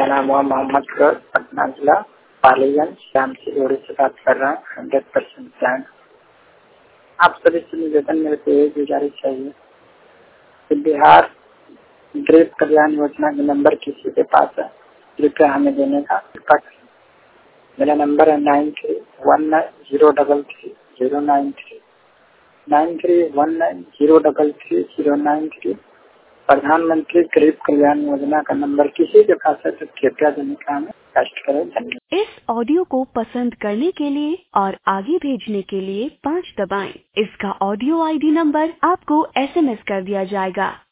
मेरा नाम मोहम्मद फिरोज, पटना जिला पालीगंज श्याम सिरोड़ी से बात कर रहा हूँ। 100% प्लान। आप सभी से निवेदन, मेरे को ये गुजारिश चाहिए कि बिहार गरीब कल्याण योजना के नंबर किसी के पास है, कृपया हमें देने का कृपा करें। मेरा नंबर है 9319033093 9319033093। प्रधानमंत्री गरीब कल्याण योजना का नंबर किसी के पास है तो कृपया देने का हमें कष्ट करें। धन्यवाद। इस ऑडियो को पसंद करने के लिए और आगे भेजने के लिए 5 दबाएं। इसका ऑडियो आईडी नंबर आपको SMS कर दिया जाएगा।